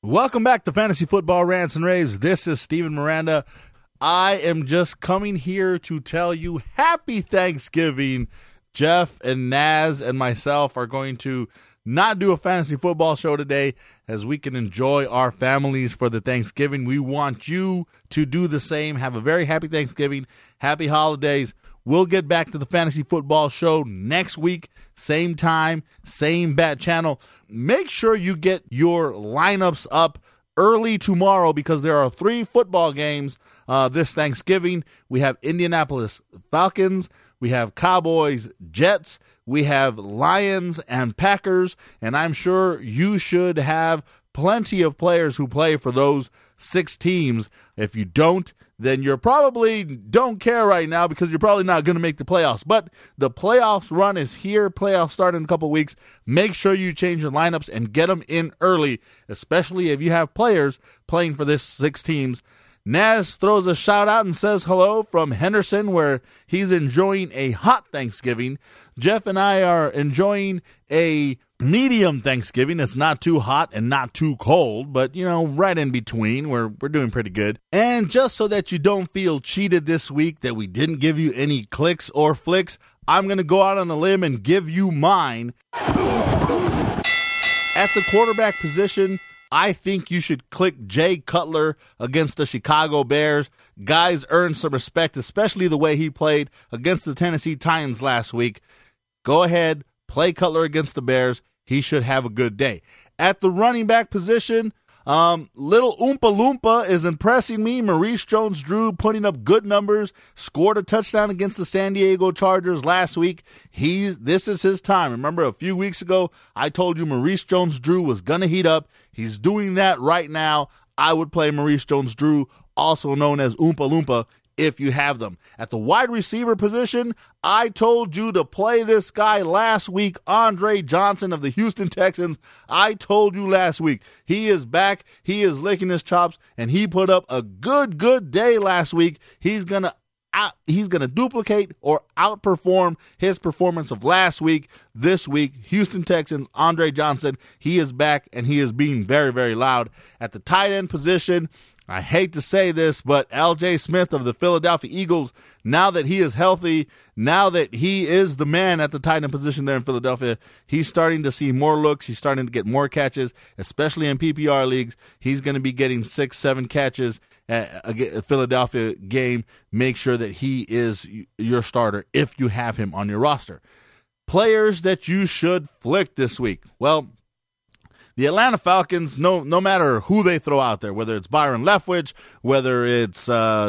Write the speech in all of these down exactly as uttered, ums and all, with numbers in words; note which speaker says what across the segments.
Speaker 1: Welcome back to Fantasy Football Rants and Raves. This is Steven Miranda. I am just coming here to tell you happy Thanksgiving. Jeff and Naz and myself are going to not do a fantasy football show today as we can enjoy our families for the Thanksgiving. We want you to do the same. Have a very happy Thanksgiving. Happy holidays. We'll get back to the fantasy football show next week. Same time, same bat channel. Make sure you get your lineups up early tomorrow because there are three football games uh, this Thanksgiving. We have Indianapolis Falcons, we have Cowboys, Jets, we have Lions and Packers, and I'm sure you should have plenty of players who play for those six teams. If you don't, then you're probably don't care right now because you're probably not going to make the playoffs. But the playoffs run is here. Playoffs start in a couple weeks. Make sure you change your lineups and get them in early, especially if you have players playing for this six teams. Naz throws a shout out and says hello from Henderson, where he's enjoying a hot Thanksgiving. Jeff and I are enjoying a medium Thanksgiving. It's not too hot and not too cold, but, you know, right in between. We're we're doing pretty good. And just so that you don't feel cheated this week that we didn't give you any clicks or flicks, I'm going to go out on a limb and give you mine. At the quarterback position, I think you should click Jay Cutler against the Chicago Bears. Guys earned some respect, especially the way he played against the Tennessee Titans last week. Go ahead, play Cutler against the Bears. He should have a good day. At the running back position, um, little Oompa Loompa is impressing me. Maurice Jones-Drew putting up good numbers, scored a touchdown against the San Diego Chargers last week. He's This is his time. Remember, a few weeks ago, I told you Maurice Jones-Drew was going to heat up. He's doing that right now. I would play Maurice Jones-Drew, also known as Oompa Loompa, if you have them. At the wide receiver position, I told you to play this guy last week, Andre Johnson of the Houston Texans. I told you last week. He is back. He is licking his chops, and he put up a good, good day last week. He's going to out, he's going to duplicate or outperform his performance of last week. This week, Houston Texans, Andre Johnson, he is back, and he is being very, very loud. At the tight end position, I hate to say this, but L J Smith of the Philadelphia Eagles, now that he is healthy, now that he is the man at the tight end position there in Philadelphia, he's starting to see more looks. He's starting to get more catches, especially in P P R leagues. He's going to be getting six, seven catches at a Philadelphia game. Make sure that he is your starter if you have him on your roster. Players that you should flick this week. Well, the Atlanta Falcons, no no matter who they throw out there, whether it's Byron Leftwich, whether it's, uh,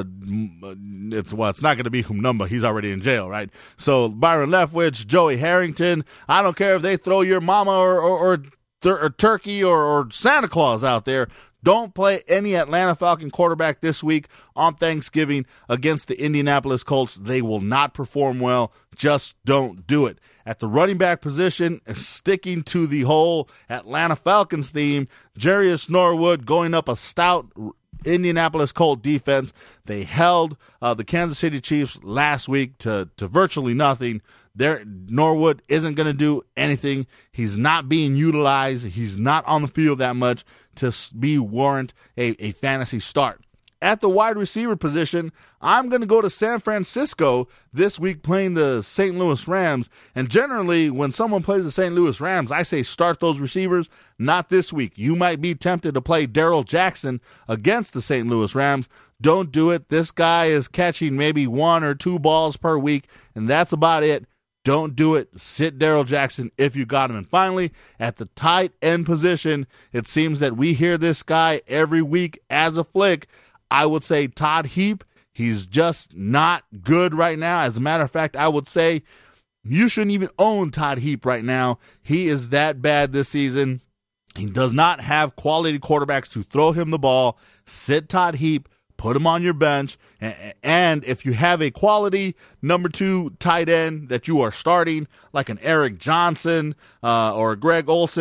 Speaker 1: it's well, it's not going to be Humnumba. He's already in jail, right? So Byron Leftwich, Joey Harrington, I don't care if they throw your mama or, or, or, or turkey or, or Santa Claus out there. Don't play any Atlanta Falcon quarterback this week on Thanksgiving against the Indianapolis Colts. They will not perform well. Just don't do it. At the running back position, sticking to the whole Atlanta Falcons theme, Jarius Norwood going up a stout Indianapolis Colt defense. They held uh, the Kansas City Chiefs last week to, to virtually nothing. There, Norwood isn't going to do anything. He's not being utilized. He's not on the field that much to be warrant a, a fantasy start. At the wide receiver position, I'm going to go to San Francisco this week playing the Saint Louis Rams. And generally, when someone plays the Saint Louis Rams, I say start those receivers. Not this week. You might be tempted to play Darrell Jackson against the Saint Louis Rams. Don't do it. This guy is catching maybe one or two balls per week, and that's about it. Don't do it. Sit Darrell Jackson if you got him. And finally, at the tight end position, it seems that we hear this guy every week as a flick. I would say Todd Heap. He's just not good right now. As a matter of fact, I would say you shouldn't even own Todd Heap right now. He is that bad this season. He does not have quality quarterbacks to throw him the ball. Sit Todd Heap. Put him on your bench, and if you have a quality number two tight end that you are starting, like an Eric Johnson uh, or a Greg Olsen,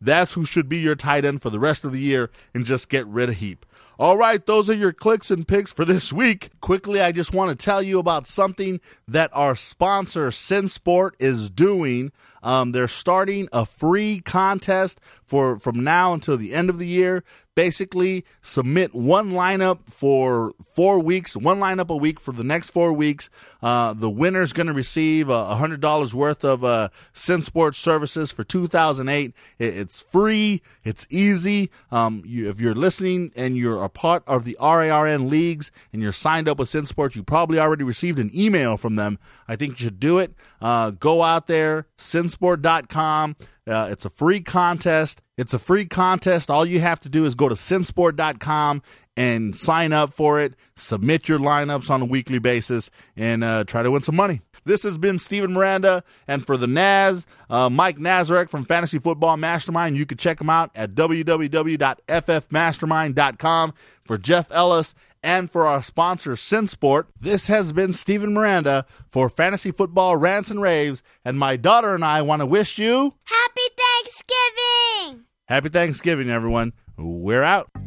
Speaker 1: that's who should be your tight end for the rest of the year, and just get rid of Heap. All right, those are your clicks and picks for this week. Quickly, I just want to tell you about something that our sponsor, SynSport, is doing. Um, they're starting a free contest for from now until the end of the year. Basically, submit one lineup for four weeks, one lineup a week for the next four weeks. Uh, the winner's going to receive uh, one hundred dollars worth of uh, SynSport services for two thousand eight. It, it's free. It's easy. Um, you, if you're listening and you're a part of the R A R N leagues and you're signed up with SynSport, you probably already received an email from them. I think you should do it. Uh, go out there, synsport dot com. Uh, it's a free contest. It's a free contest. All you have to do is go to synsport dot com and sign up for it. Submit your lineups on a weekly basis and uh, try to win some money. This has been Steven Miranda, and for the Naz, uh, Mike Nazarek from Fantasy Football Mastermind. You can check him out at w w w dot f f mastermind dot com. For Jeff Ellis and for our sponsor, SynSport, this has been Steven Miranda for Fantasy Football Rants and Raves, and my daughter and I want to wish you
Speaker 2: Happy Thanksgiving!
Speaker 1: Happy Thanksgiving, everyone. We're out.